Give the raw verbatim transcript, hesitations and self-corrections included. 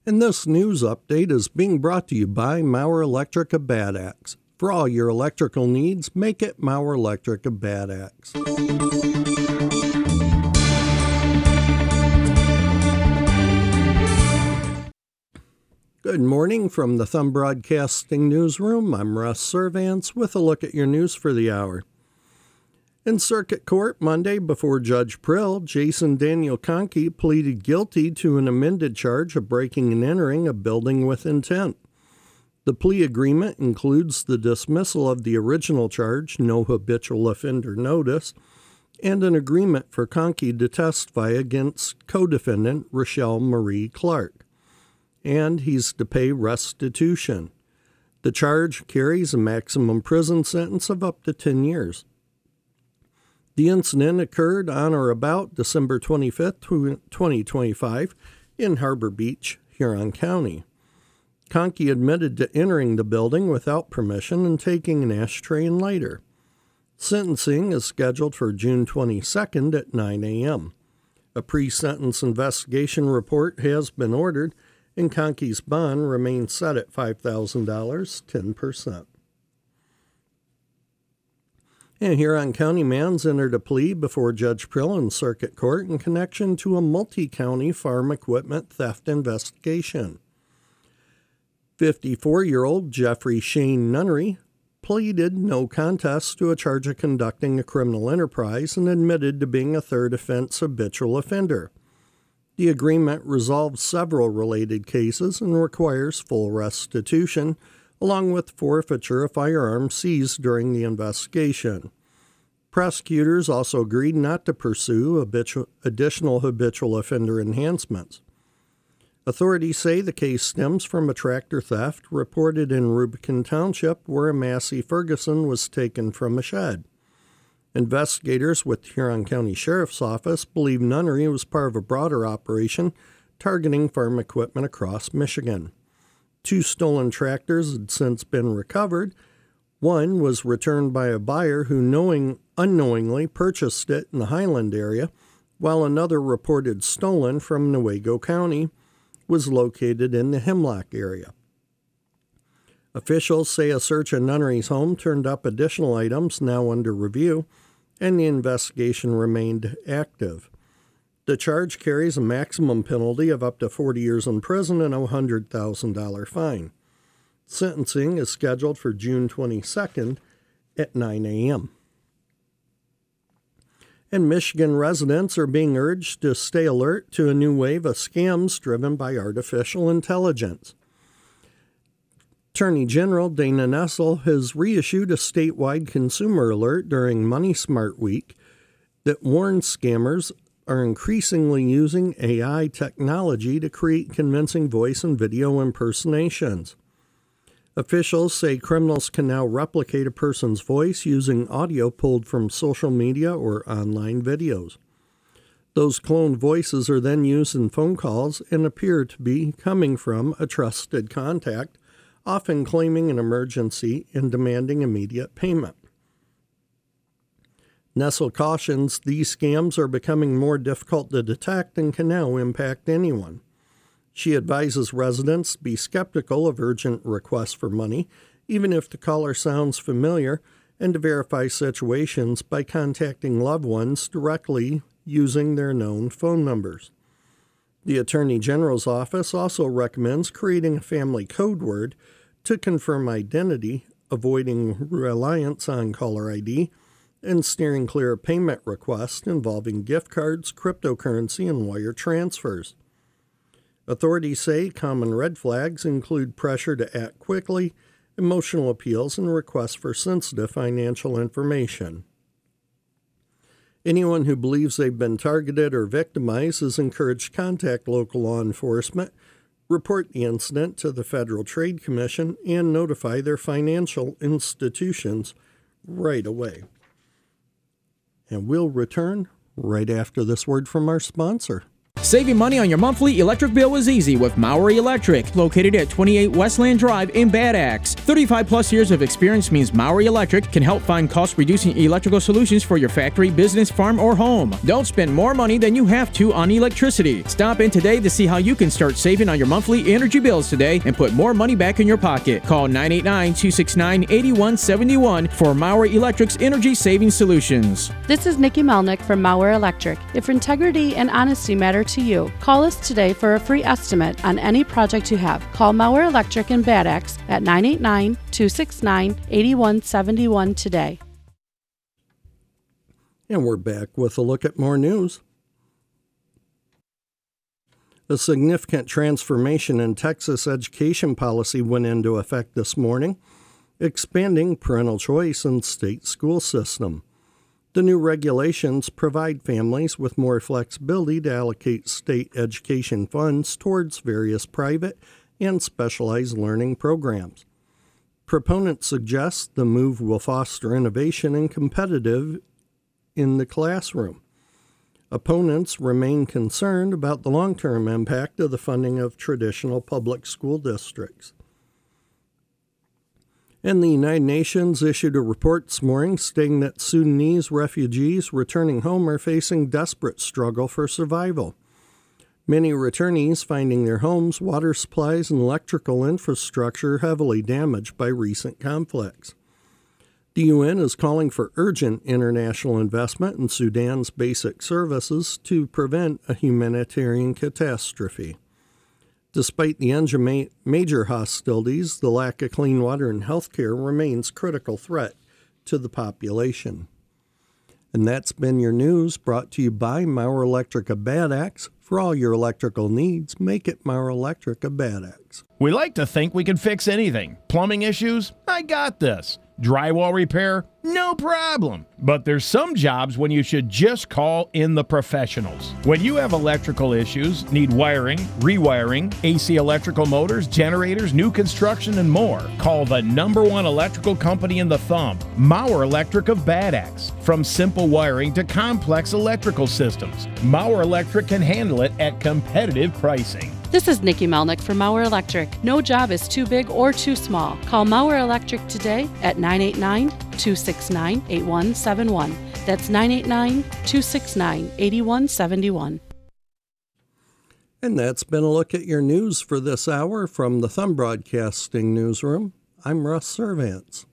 And this news update is being brought to you by Mauer Electric of Bad Axe. For all your electrical needs, make it Mauer Electric of Bad Axe. Good morning from the Thumb Broadcasting Newsroom. I'm Russ Servance with a look at your news for the hour. In Circuit Court Monday before Judge Prill, Jason Daniel Conkey pleaded guilty to an amended charge of breaking and entering a building with intent. The plea agreement includes the dismissal of the original charge, no habitual offender notice, and an agreement for Conkey to testify against co-defendant Rochelle Marie Clark. And he's to pay restitution. The charge carries a maximum prison sentence of up to ten years. The incident occurred on or about December twenty-fifth, twenty twenty-five in Harbor Beach, Huron County. Conkey admitted to entering the building without permission and taking an ashtray and lighter. Sentencing is scheduled for June twenty-second at nine a.m. A pre-sentence investigation report has been ordered, and Conkey's bond remains set at five thousand dollars, ten percent. And Huron County man's entered a plea before Judge Prill in Circuit Court in connection to a multi-county farm equipment theft investigation. fifty-four-year-old Jeffrey Shane Nunnery pleaded no contest to a charge of conducting a criminal enterprise and admitted to being a third offense habitual offender. The agreement resolves several related cases and requires full restitution, along with forfeiture of firearms seized during the investigation. Prosecutors also agreed not to pursue habitual, additional habitual offender enhancements. Authorities say the case stems from a tractor theft reported in Rubicon Township, where a Massey Ferguson was taken from a shed. Investigators with the Huron County Sheriff's Office believe Nunnery was part of a broader operation targeting farm equipment across Michigan. Two stolen tractors had since been recovered. One was returned by a buyer who knowing, unknowingly purchased it in the Highland area, while another reported stolen from Newaygo County was located in the Hemlock area. Officials say a search in Nunnery's home turned up additional items now under review, and the investigation remained active. The charge carries a maximum penalty of up to forty years in prison and a one hundred thousand dollars fine. Sentencing is scheduled for June twenty-second at nine a.m. And Michigan residents are being urged to stay alert to a new wave of scams driven by artificial intelligence. Attorney General Dana Nessel has reissued a statewide consumer alert during Money Smart Week that warns scammers are increasingly using A I technology to create convincing voice and video impersonations. Officials say criminals can now replicate a person's voice using audio pulled from social media or online videos. Those cloned voices are then used in phone calls and appear to be coming from a trusted contact, often claiming an emergency and demanding immediate payment. Nessel cautions these scams are becoming more difficult to detect and can now impact anyone. She advises residents to be skeptical of urgent requests for money, even if the caller sounds familiar, and to verify situations by contacting loved ones directly using their known phone numbers. The Attorney General's office also recommends creating a family code word to confirm identity, avoiding reliance on caller I D, and steering clear of payment requests involving gift cards, cryptocurrency, and wire transfers. Authorities say common red flags include pressure to act quickly, emotional appeals, and requests for sensitive financial information. Anyone who believes they've been targeted or victimized is encouraged to contact local law enforcement, report the incident to the Federal Trade Commission, and notify their financial institutions right away. And we'll return right after this word from our sponsor. Saving money on your monthly electric bill is easy with Mauer Electric, located at twenty-eight Westland Drive in Bad Axe. thirty-five plus years of experience means Mauer Electric can help find cost-reducing electrical solutions for your factory, business, farm, or home. Don't spend more money than you have to on electricity. Stop in today to see how you can start saving on your monthly energy bills today and put more money back in your pocket. Call nine eight nine, two six nine, eight one seven one for Mauer Electric's energy saving solutions. This is Nikki Melnick from Mauer Electric. If integrity and honesty matter to you, call us today for a free estimate on any project you have. Call Mauer Electric in Bad Axe at nine eight nine, two six nine, eight one seven one today. And we're back with a look at more news. A significant transformation in Texas education policy went into effect this morning, expanding parental choice in state school system. The new regulations provide families with more flexibility to allocate state education funds towards various private and specialized learning programs. Proponents suggest the move will foster innovation and competitive in the classroom. Opponents remain concerned about the long-term impact of the funding of traditional public school districts. And the United Nations issued a report this morning stating that Sudanese refugees returning home are facing desperate struggle for survival. Many returnees finding their homes, water supplies, and electrical infrastructure heavily damaged by recent conflicts. The U N is calling for urgent international investment in Sudan's basic services to prevent a humanitarian catastrophe. Despite the end of ma- major hostilities, the lack of clean water and health care remains a critical threat to the population. And that's been your news, brought to you by Mauer Electric of Bad Axe. For all your electrical needs, make it Mauer Electric of Bad Axe. We like to think we can fix anything. Plumbing issues? I got this. Drywall repair? No problem. But there's some jobs when you should just call in the professionals. When you have electrical issues, need wiring, rewiring, A C electrical motors, generators, new construction, and more, call the number one electrical company in the thumb, Mauer Electric of Bad Axe. From simple wiring to complex electrical systems, Mauer Electric can handle it at competitive pricing. This is Nikki Melnick from Mauer Electric. No job is too big or too small. Call Mauer Electric today at nine eight nine, two six nine, eight one seven one. That's nine eight nine, two six nine, eight one seven one. And that's been a look at your news for this hour from the Thumb Broadcasting Newsroom. I'm Russ Servants.